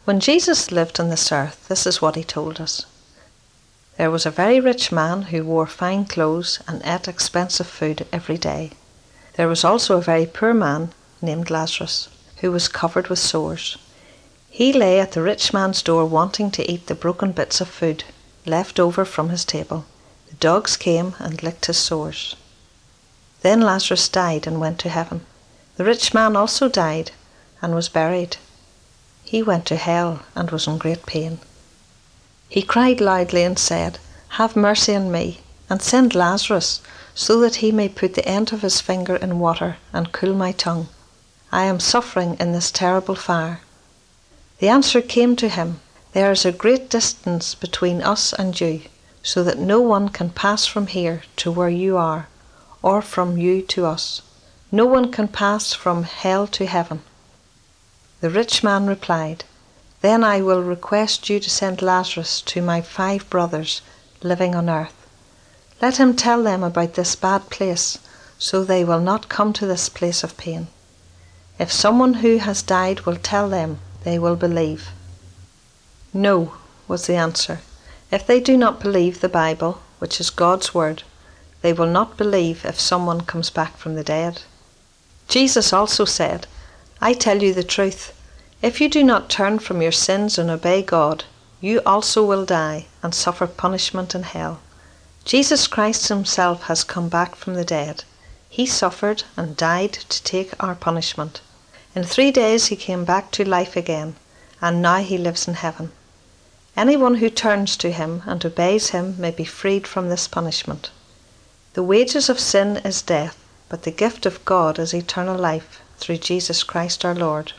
When Jesus lived on this earth, this is what he told us. There was a very rich man who wore fine clothes and ate expensive food every day. There was also a very poor man named Lazarus, who was covered with sores. He lay at the rich man's door wanting to eat the broken bits of food left over from his table. The dogs came and licked his sores. Then Lazarus died and went to heaven. The rich man also died and was buried. He went to hell and was in great pain. He cried loudly and said, "Have mercy on me, and send Lazarus, so that he may put the end of his finger in water and cool my tongue. I am suffering in this terrible fire." The answer came to him, "There is a great distance between us and you, so that no one can pass from here to where you are, or from you to us. No one can pass from hell to heaven." The rich man replied, "Then I will request you to send Lazarus to my 5 brothers living on earth. Let him tell them about this bad place, so they will not come to this place of pain. If someone who has died will tell them, they will believe." "No," was the answer. "If they do not believe the Bible, which is God's word, they will not believe if someone comes back from the dead." Jesus also said, "I tell you the truth. If you do not turn from your sins and obey God, you also will die and suffer punishment in hell. Jesus Christ himself has come back from the dead. He suffered and died to take our punishment. In 3 days he came back to life again, and now he lives in heaven. Anyone who turns to him and obeys him may be freed from this punishment. The wages of sin is death, but the gift of God is eternal life through Jesus Christ our Lord.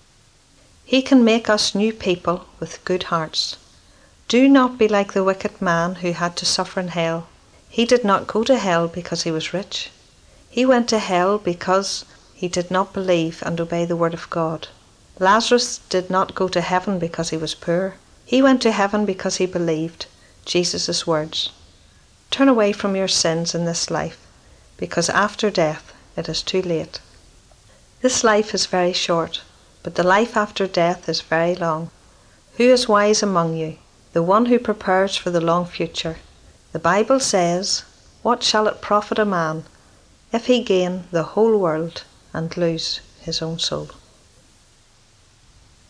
He can make us new people with good hearts. Do not be like the wicked man who had to suffer in hell. He did not go to hell because he was rich. He went to hell because he did not believe and obey the word of God. Lazarus did not go to heaven because he was poor. He went to heaven because he believed Jesus' words. Turn away from your sins in this life, because after death it is too late. This life is very short, but the life after death is very long. Who is wise among you? The one who prepares for the long future. The Bible says, "What shall it profit a man if he gain the whole world and lose his own soul?"